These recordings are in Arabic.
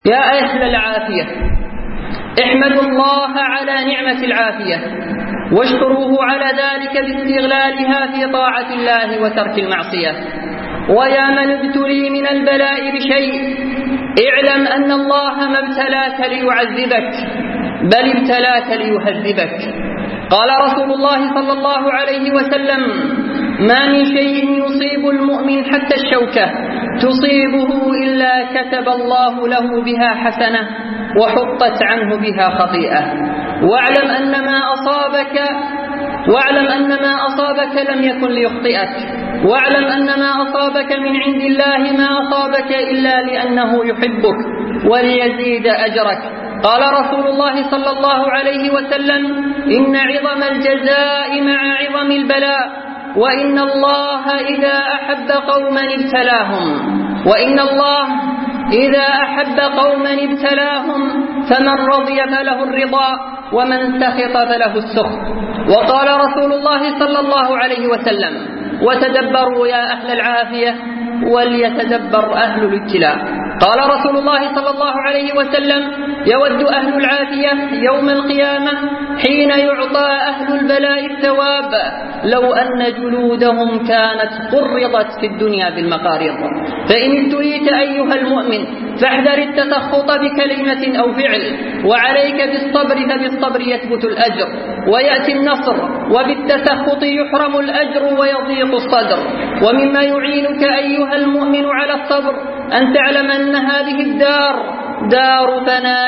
يا أهل العافية، احمدوا الله على نعمة العافية واشكروه على ذلك باستغلالها في طاعة الله وترك المعصية. ويا من ابتلي من البلاء بشيء، اعلم أن الله ما ابتلاك ليعذبك بل ابتلاك ليهذبك. قال رسول الله صلى الله عليه وسلم: ما من شيء يصيب المؤمن حتى الشوكة تصيبه إلا كتب الله له بها حسنة وحطت عنه بها خطيئة. واعلم أن ما أصابك لم يكن ليخطئك، واعلم أن ما أصابك من عند الله ما أصابك إلا لأنه يحبك وليزيد أجرك. قال رسول الله صلى الله عليه وسلم: إن عظم الجزاء مع عظم البلاء، وإن الله إذا أحب قوما ابتلاهم فمن رضي فله الرضا ومن سخط فله السخط. وقال رسول الله صلى الله عليه وسلم: وتدبروا يا أهل العافية وليتدبر أهل الابتلاء. قال رسول الله صلى الله عليه وسلم: يود أهل العافية يوم القيامة حين يعطى أهل البلاء الثواب لو أن جلودهم كانت قرضت في الدنيا بالمقاريض. فإن ابتليت أيها المؤمن فاحذر التسخط بكلمة أو فعل، وعليك بالصبر فبالصبر يثبت الأجر ويأتي النصر، وبالتسخط يحرم الأجر ويضيق الصدر. ومما يعينك أيها المؤمن على الصبر أن تعلم أن هذه الدار دار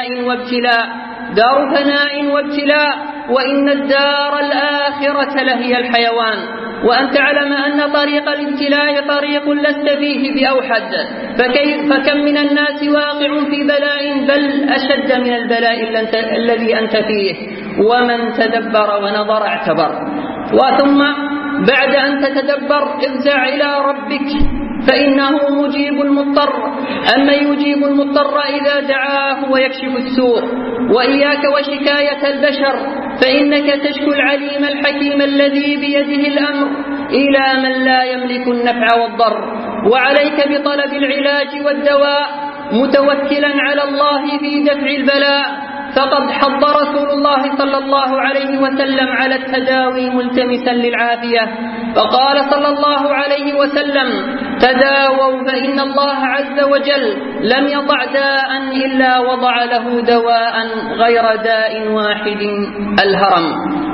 فناء وابتلاء، وإن الدار الآخرة لهي الحيوان. وأن تعلم أن طريق الابتلاء طريق لست فيه بأوحد، فكم من الناس واقع في بلاء بل أشد من البلاء الذي أنت فيه. ومن تدبر ونظر اعتبر. وثم بعد أن تتدبر افزع إلى ربك فإنه مجيب المضطر، أما يجيب المضطر إذا دعاه ويكشف السوء. وإياك وشكاية البشر، فإنك تشكو العليم الحكيم الذي بيده الأمر إلى من لا يملك النفع والضر. وعليك بطلب العلاج والدواء متوكلا على الله في دفع البلاء، فقد حض رسول الله صلى الله عليه وسلم على التداوي ملتمسا للعافية، فقال صلى الله عليه وسلم: تداووا فإن الله عز وجل لم يضع داء إلا وضع له دواء غير داء واحد: الهرم.